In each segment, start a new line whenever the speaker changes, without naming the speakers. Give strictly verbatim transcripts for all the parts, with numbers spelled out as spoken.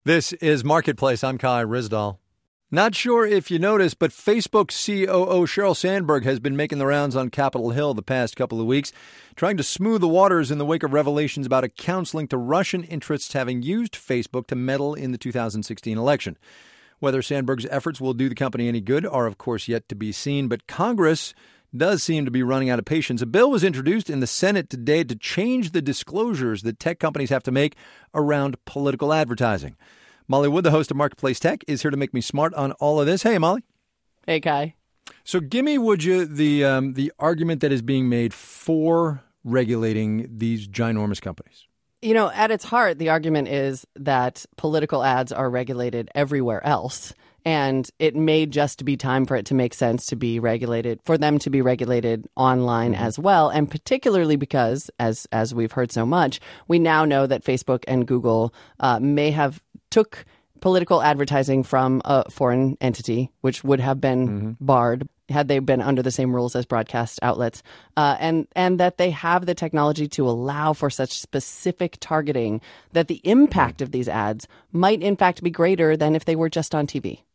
This is Marketplace. I'm Kai Ryssdal. Not sure if you noticed, but Facebook C O O Sheryl Sandberg has been making the rounds on Capitol Hill the past couple of weeks, trying to smooth the waters in the wake of revelations about accounts linked to Russian interests having used Facebook to meddle in the two thousand sixteen election. Whether Sandberg's efforts will do the company any good are, of course, yet to be seen, but Congress does seem to be running out of patience. A bill was introduced in the Senate today to change the disclosures that tech companies have to make around political advertising. Molly Wood, the host of Marketplace Tech, is here to make me smart on all of this. Hey, Molly.
Hey, Kai.
So give me, would you, the um, the argument that is being made for regulating these ginormous companies?
You know, at its heart, the argument is that political ads are regulated everywhere else. And it may just be time for it to make sense to be regulated, for them to be regulated online mm-hmm. as well. And particularly because, as as we've heard so much, we now know that Facebook and Google uh, may have took political advertising from a foreign entity, which would have been mm-hmm. barred had they been under the same rules as broadcast outlets, uh, and and that they have the technology to allow for such specific targeting that the impact of these ads might, in fact, be greater than if they were just on T V.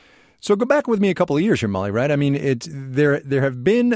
So go back with me a couple of years here, Molly, right? I mean, it's there there have been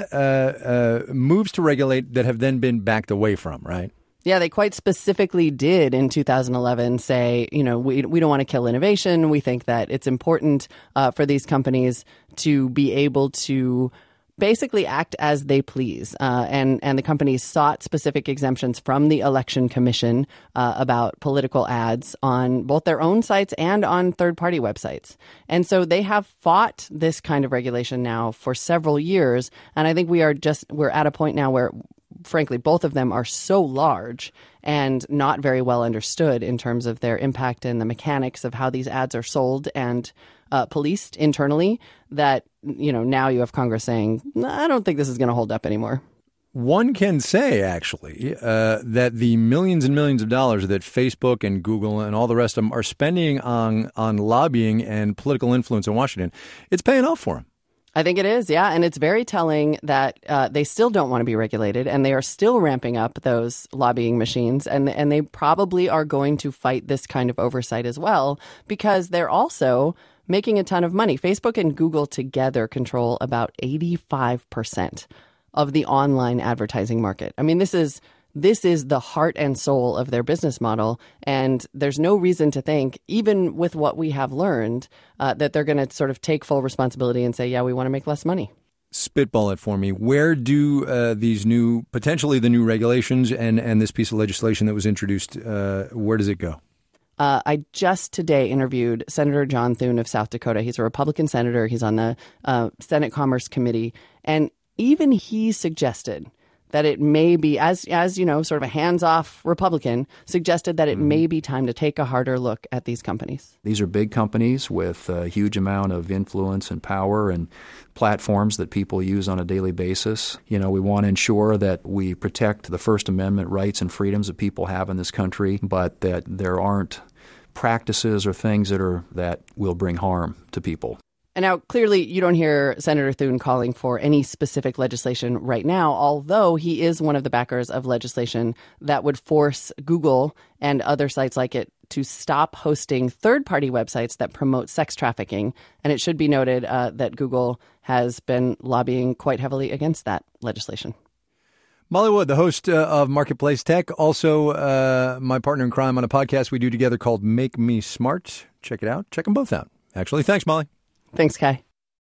uh, uh, moves to regulate that have then been backed away from, right?
Yeah, they quite specifically did in two thousand eleven say, you know, we we don't want to kill innovation. We think that it's important uh, for these companies to be able to basically act as they please. Uh, and, and the companies sought specific exemptions from the Election Commission uh, about political ads on both their own sites and on third-party websites. And so they have fought this kind of regulation now for several years. And I think we are just, we're at a point now where, frankly, both of them are so large and not very well understood in terms of their impact and the mechanics of how these ads are sold and uh, policed internally that, you know, now you have Congress saying, I don't think this is going to hold up anymore.
One can say, actually, uh, that the millions and millions of dollars that Facebook and Google and all the rest of them are spending on, on lobbying and political influence in Washington, it's paying off for them.
I think it is, yeah. And it's very telling that uh, they still don't want to be regulated and they are still ramping up those lobbying machines. And, and they probably are going to fight this kind of oversight as well because they're also making a ton of money. Facebook and Google together control about eighty-five percent of the online advertising market. I mean, this is This is the heart and soul of their business model. And there's no reason to think, even with what we have learned, uh, that they're going to sort of take full responsibility and say, yeah, we want to make less money.
Spitball it for me. Where do uh, these new, potentially the new regulations and, and this piece of legislation that was introduced, uh, where does it go?
Uh, I just today interviewed Senator John Thune of South Dakota. He's a Republican senator. He's on the uh, Senate Commerce Committee. And even he suggested that it may be, as, as you know, sort of a hands-off Republican, suggested that it mm-hmm. may be time to take a harder look at these companies.
These are big companies with a huge amount of influence and power and platforms that people use on a daily basis. You know, we want to ensure that we protect the First Amendment rights and freedoms that people have in this country, but that there aren't practices or things that are that will bring harm to people.
And now, clearly, you don't hear Senator Thune calling for any specific legislation right now, although he is one of the backers of legislation that would force Google and other sites like it to stop hosting third-party websites that promote sex trafficking. And it should be noted uh, that Google has been lobbying quite heavily against that legislation.
Molly Wood, the host uh, of Marketplace Tech, also uh, my partner in crime on a podcast we do together called Make Me Smart. Check it out. Check them both out, actually. Thanks, Molly.
Thanks, Kai.